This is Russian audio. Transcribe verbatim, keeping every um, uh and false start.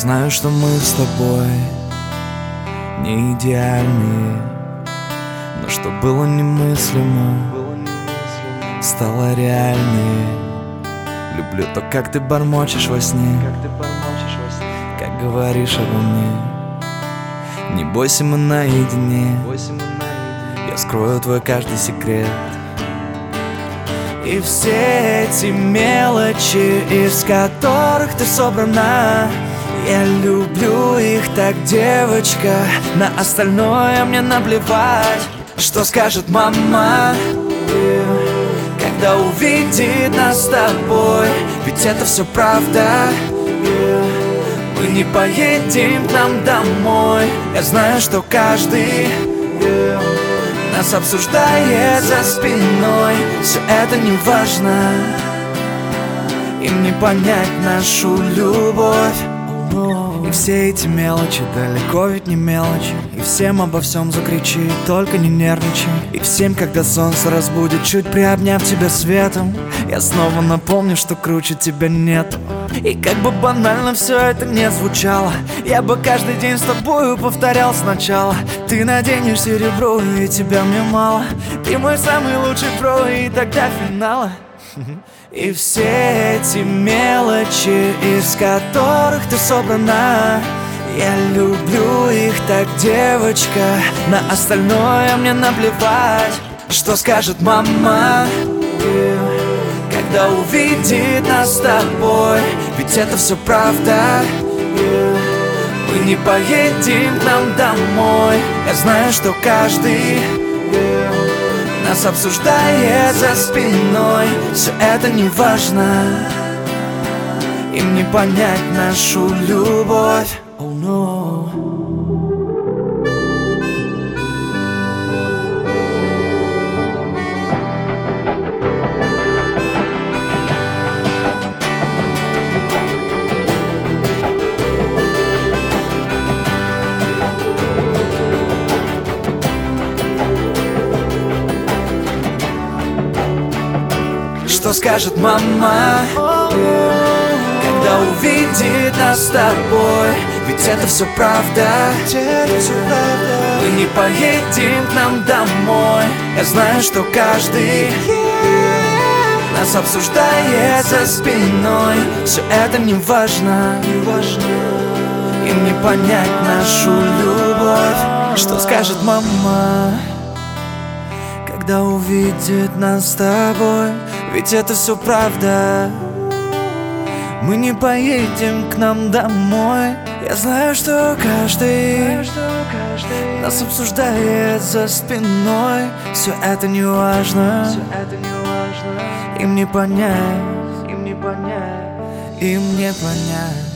знаю, что мы с тобой не идеальные, но что было немыслимо, стало реальнее. Люблю то, как ты бормочешь во сне, как говоришь обо мне. Не бойся, мы наедине, я скрою твой каждый секрет. И все эти мелочи, из которых ты собрана, я люблю их так, девочка. На остальное мне наплевать. Что скажет мама, когда увидит нас с тобой? Ведь это все правда. Мы не поедем к нам домой. Я знаю, что каждый нас обсуждает за спиной. Все это не важно, им не понять нашу любовь. И все эти мелочи далеко ведь не мелочи. И всем обо всем закричи, только не нервничай. И всем, когда солнце разбудит, чуть приобняв тебя светом, я снова напомню, что круче тебя нет. И как бы банально все это не звучало, я бы каждый день с тобою повторял сначала. Ты наденешь серебро, и тебя мне мало. Ты мой самый лучший про, и тогда финала. И все эти мелочи, из которых ты собрана, я люблю их так, девочка. На остальное мне наплевать. Что скажет мама, когда увидит нас с тобой? Ведь это все правда. Мы не поедем к нам домой. Я знаю, что каждый нас обсуждает за спиной. Все это не важно, им не понять нашу любовь. Oh, no. Что скажет мама, когда увидит нас с тобой? Ведь это все правда. Мы не поедем к нам домой. Я знаю, что каждый нас обсуждает за спиной. Все это не важно, им не понять нашу любовь. Что скажет мама, когда увидит нас с тобой? Ведь это все правда. Мы не поедем к нам домой. Я знаю, что каждый нас обсуждает за спиной. Все это не важно, им не понять, им не понять, им не понять.